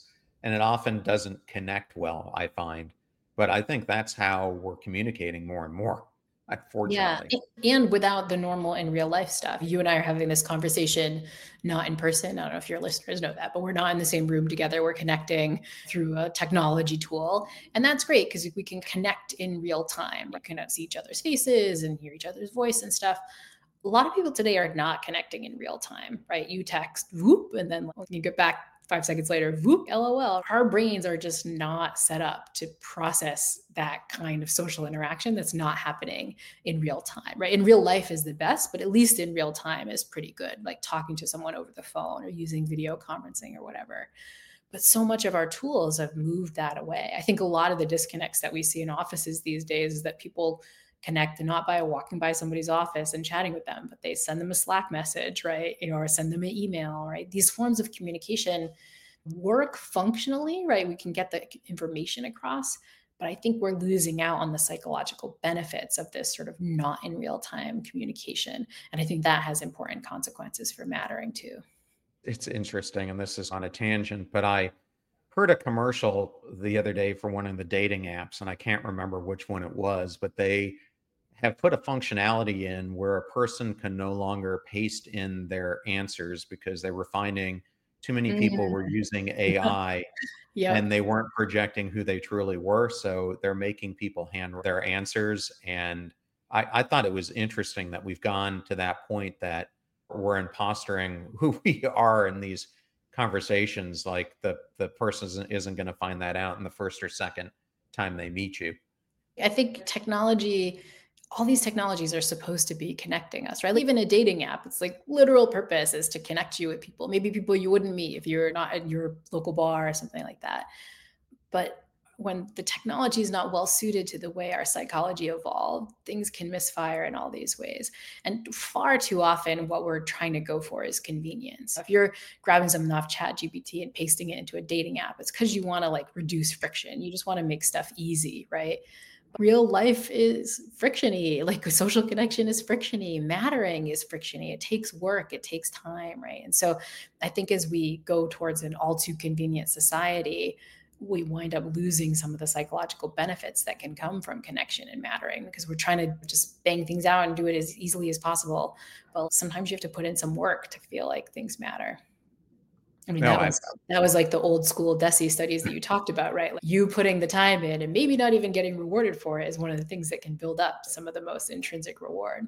and it often doesn't connect well, I find. But I think that's how we're communicating more and more, Yeah, unfortunately. a- and without the normal in real life stuff. You and I are having this conversation not in person. I don't know if your listeners know that, but we're not in the same room together. We're connecting through a technology tool. And that's great because we can connect in real time. We can see each other's faces and hear each other's voice and stuff. A lot of people today are not connecting in real time, right? You text, whoop, and then when you get back five seconds later, whoop, LOL. Our brains are just not set up to process that kind of social interaction that's not happening in real time, right? In real life is the best, but at least in real time is pretty good, like talking to someone over the phone or using video conferencing or whatever. But so much of our tools have moved that away. I think a lot of the disconnects that we see in offices these days is that people connect not by walking by somebody's office and chatting with them, but they send them a Slack message, right? You know, or send them an email, right? These forms of communication work functionally, right? We can get the information across, but I think we're losing out on the psychological benefits of this sort of not in real time communication. And I think that has important consequences for mattering too. It's interesting, and this is on a tangent, but I heard a commercial the other day for one of the dating apps, and I can't remember which one it was, but they have put a functionality in where a person can no longer paste in their answers because they were finding too many people were Mm. using A I and Yep. they weren't projecting who they truly were. So they're making people hand their answers. And I, I thought it was interesting that we've gone to that point that we're impostering who we are in these conversations. Like the the person isn't, isn't going to find that out in the first or second time they meet you. I think technology, all these technologies are supposed to be connecting us, right? Even a dating app, it's like literal purpose is to connect you with people, maybe people you wouldn't meet if you're not at your local bar or something like that. But when the technology is not well suited to the way our psychology evolved, things can misfire in all these ways. And far too often, what we're trying to go for is convenience. If you're grabbing something off Chat G P T and pasting it into a dating app, it's because you want to like reduce friction. You just want to make stuff easy, right? Real life is frictiony, like social connection is frictiony, mattering is frictiony. It takes work, it takes time, right? And so I think as we go towards an all too convenient society, we wind up losing some of the psychological benefits that can come from connection and mattering because we're trying to just bang things out and do it as easily as possible. Well, sometimes you have to put in some work to feel like things matter. I mean, No, that I, was that was like the old school DESI studies that you talked about, right? Like you putting the time in and maybe not even getting rewarded for it is one of the things that can build up some of the most intrinsic reward.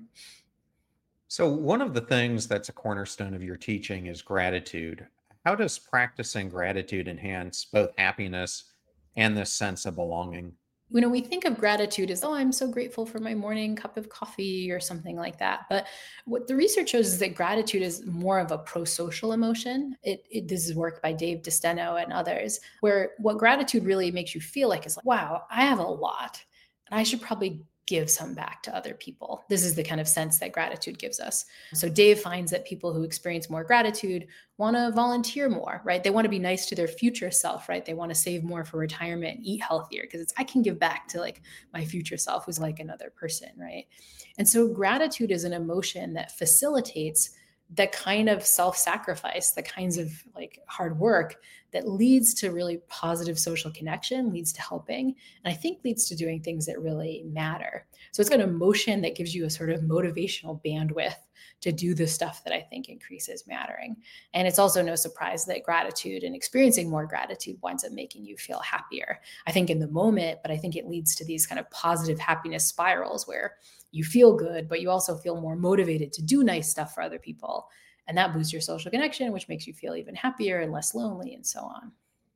so one of the things that's a cornerstone of your teaching is gratitude. How does practicing gratitude enhance both happiness and this sense of belonging? You know, we think of gratitude as, oh, I'm so grateful for my morning cup of coffee or something like that. But what the research shows is that gratitude is more of a pro-social emotion. It, it this is work by Dave DeSteno and others, where what gratitude really makes you feel like is like, wow, I have a lot and I should probably give some back to other people. This is the kind of sense that gratitude gives us. So Dave finds that people who experience more gratitude want to volunteer more, right? They want to be nice to their future self, right? They want to save more for retirement and eat healthier because it's I can give back to like my future self who's like another person, right? And so gratitude is an emotion that facilitates the kind of self-sacrifice, the kinds of like hard work that leads to really positive social connection, leads to helping, and I think leads to doing things that really matter. So it's an emotion that gives you a sort of motivational bandwidth to do the stuff that I think increases mattering. And it's also no surprise that gratitude and experiencing more gratitude winds up making you feel happier. I think in the moment, but I think it leads to these kind of positive happiness spirals where you feel good, but you also feel more motivated to do nice stuff for other people. And that boosts your social connection, which makes you feel even happier and less lonely and so on.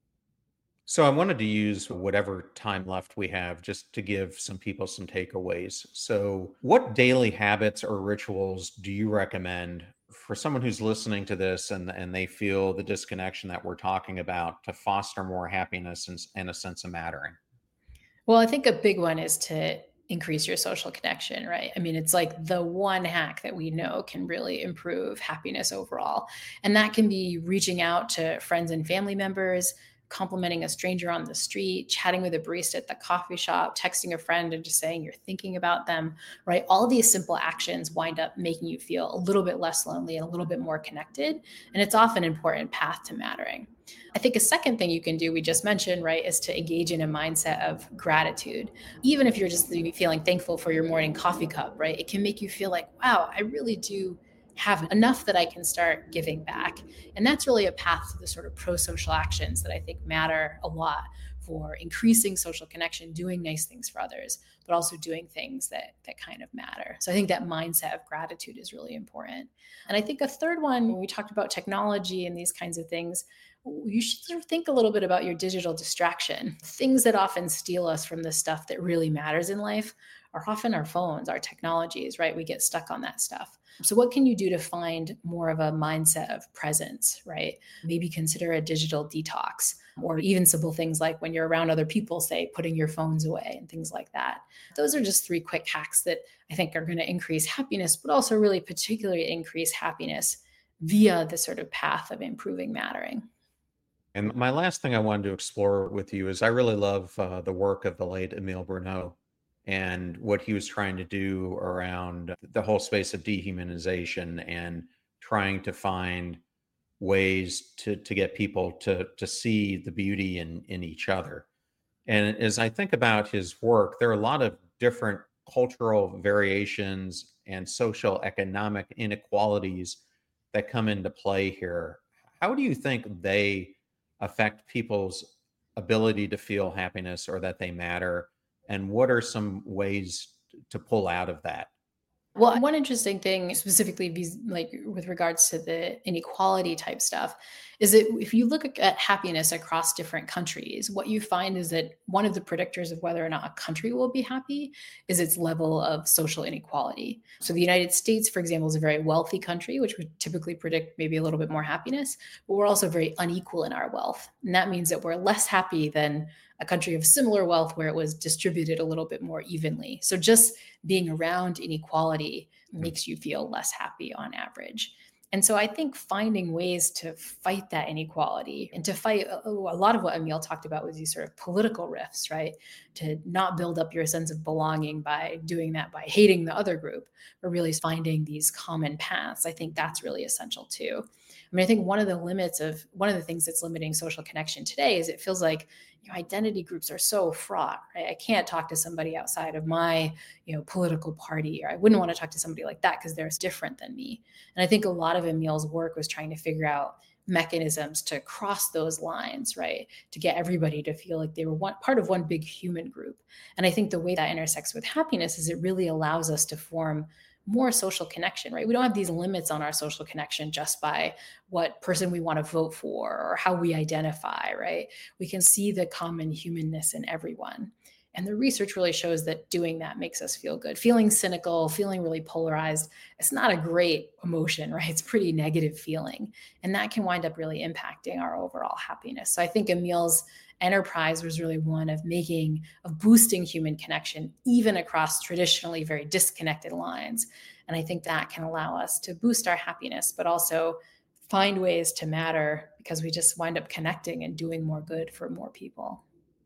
So I wanted to use whatever time left we have just to give some people some takeaways. So what daily habits or rituals do you recommend for someone who's listening to this and, and they feel the disconnection that we're talking about to foster more happiness and, and a sense of mattering? Well, I think a big one is to increase your social connection, right? I mean, it's like the one hack that we know can really improve happiness overall. And that can be reaching out to friends and family members, complimenting a stranger on the street, chatting with a barista at the coffee shop, texting a friend and just saying you're thinking about them, right? All these simple actions wind up making you feel a little bit less lonely and a little bit more connected. And it's often an important path to mattering. I think a second thing you can do, we just mentioned, right, is to engage in a mindset of gratitude. Even if you're just feeling thankful for your morning coffee cup, right, it can make you feel like, wow, I really do have enough that I can start giving back. And that's really a path to the sort of pro-social actions that I think matter a lot for increasing social connection, doing nice things for others, but also doing things that that kind of matter. So I think that mindset of gratitude is really important. And I think a third one, when we talked about technology and these kinds of things, you should sort of think a little bit about your digital distraction. Things that often steal us from the stuff that really matters in life are often our phones, our technologies, right? We get stuck on that stuff. So what can you do to find more of a mindset of presence, right? Maybe consider a digital detox, or even simple things like when you're around other people, say putting your phones away and things like that. Those are just three quick hacks that I think are going to increase happiness, but also really particularly increase happiness via the sort of path of improving mattering. And my last thing I wanted to explore with you is I really love uh, the work of the late Emile Bruneau and what he was trying to do around the whole space of dehumanization and trying to find ways to to get people to to see the beauty in in each other. And as I think about his work, there are a lot of different cultural variations and social economic inequalities that come into play here. How do you think they affect people's ability to feel happiness or that they matter? And what are some ways to pull out of that? Well, one interesting thing specifically vis- like with regards to the inequality type stuff is that if you look at happiness across different countries, what you find is that one of the predictors of whether or not a country will be happy is its level of social inequality. So the United States, for example, is a very wealthy country, which would typically predict maybe a little bit more happiness, but we're also very unequal in our wealth. And that means that we're less happy than a country of similar wealth where it was distributed a little bit more evenly. So just being around inequality makes you feel less happy on average. And so I think finding ways to fight that inequality and to fight a, a lot of what Emile talked about was these sort of political rifts, right? To not build up your sense of belonging by doing that, by hating the other group, but really finding these common paths. I think that's really essential too. I mean, I think one of the limits of one of the things that's limiting social connection today is it feels like, you know, identity groups are so fraught, right? I can't talk to somebody outside of my, you know, political party, or I wouldn't want to talk to somebody like that because they're different than me. And I think a lot of Emile's work was trying to figure out mechanisms to cross those lines, right? To get everybody to feel like they were one part of one big human group. And I think the way that intersects with happiness is it really allows us to form more social connection, right? We don't have these limits on our social connection just by what person we want to vote for or how we identify, right? We can see the common humanness in everyone. And the research really shows that doing that makes us feel good. Feeling cynical, feeling really polarized, it's not a great emotion, right? It's a pretty negative feeling. And that can wind up really impacting our overall happiness. So I think Emile's enterprise was really one of making, of boosting human connection, even across traditionally very disconnected lines. And I think that can allow us to boost our happiness, but also find ways to matter because we just wind up connecting and doing more good for more people.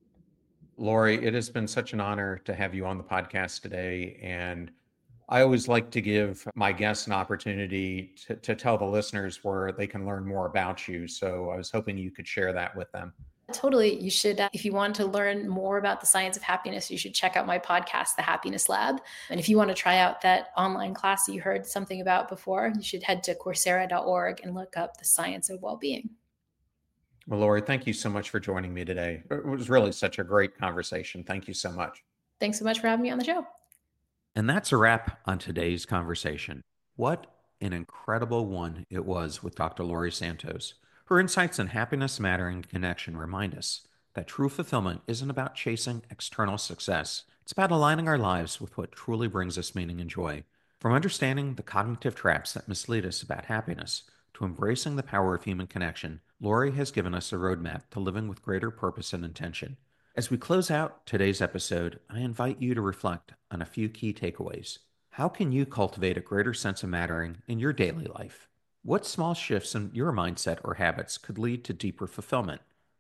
Lori, it has been such an honor to have you on the podcast today. And I always like to give my guests an opportunity to, to tell the listeners where they can learn more about you. So I was hoping you could share that with them. Totally. You should, uh, if you want to learn more about the science of happiness, you should check out my podcast, The Happiness Lab. And if you want to try out that online class you heard something about before, you should head to coursera dot org and look up the science of well-being. Well, Lori, thank you so much for joining me today. It was really such a great conversation. Thank you so much. Thanks so much for having me on the show. And that's a wrap on today's conversation. What an incredible one it was with Doctor Lori Santos. Her insights on happiness, mattering, and connection remind us that true fulfillment isn't about chasing external success. It's about aligning our lives with what truly brings us meaning and joy. From understanding the cognitive traps that mislead us about happiness to embracing the power of human connection, Lori has given us a roadmap to living with greater purpose and intention. As we close out today's episode, I invite you to reflect on a few key takeaways. How can you cultivate a greater sense of mattering in your daily life? What small shifts in your mindset or habits could lead to deeper fulfillment?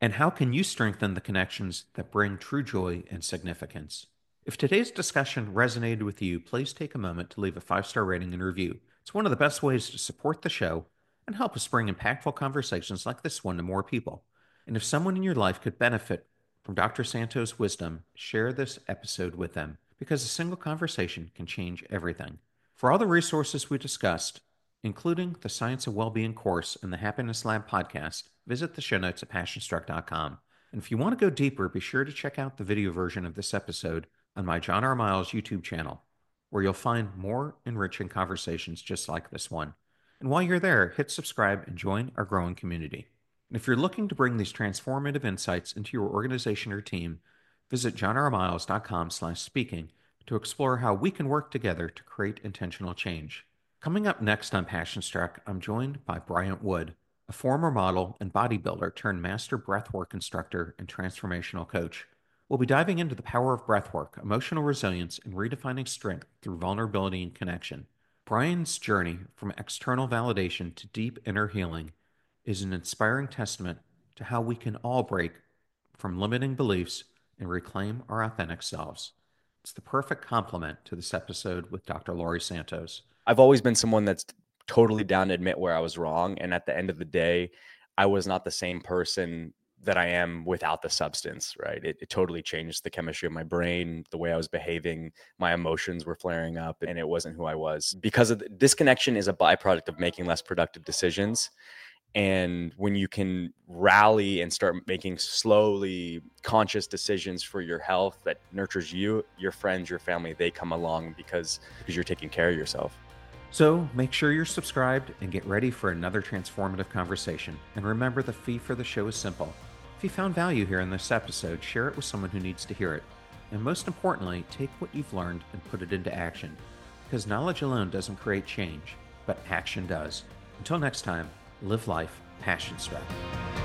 And how can you strengthen the connections that bring true joy and significance? If today's discussion resonated with you, please take a moment to leave a five-star rating and review. It's one of the best ways to support the show and help us bring impactful conversations like this one to more people. And if someone in your life could benefit from Doctor Santos' wisdom, share this episode with them, because a single conversation can change everything. For all the resources we discussed, including the Science of Wellbeing course and the Happiness Lab podcast, visit the show notes at passion struck dot com. And if you want to go deeper, be sure to check out the video version of this episode on my John R. Miles YouTube channel, where you'll find more enriching conversations just like this one. And while you're there, hit subscribe and join our growing community. And if you're looking to bring these transformative insights into your organization or team, visit john r miles dot com slash speaking to explore how we can work together to create intentional change. Coming up next on Passion Struck, I'm joined by Bryant Wood, a former model and bodybuilder turned master breathwork instructor and transformational coach. We'll be diving into the power of breathwork, emotional resilience, and redefining strength through vulnerability and connection. Bryant's journey from external validation to deep inner healing is an inspiring testament to how we can all break from limiting beliefs and reclaim our authentic selves. It's the perfect complement to this episode with Doctor Laurie Santos. I've always been someone that's totally down to admit where I was wrong. And at the end of the day, I was not the same person that I am without the substance, right? It, it totally changed the chemistry of my brain, the way I was behaving, my emotions were flaring up, and it wasn't who I was. Because of the, disconnection is a byproduct of making less productive decisions. And when you can rally and start making slowly conscious decisions for your health that nurtures you, your friends, your family, they come along because, because you're taking care of yourself. So make sure you're subscribed and get ready for another transformative conversation. And remember, the fee for the show is simple. If you found value here in this episode, share it with someone who needs to hear it. And most importantly, take what you've learned and put it into action. Because knowledge alone doesn't create change, but action does. Until next time, live life passion struck.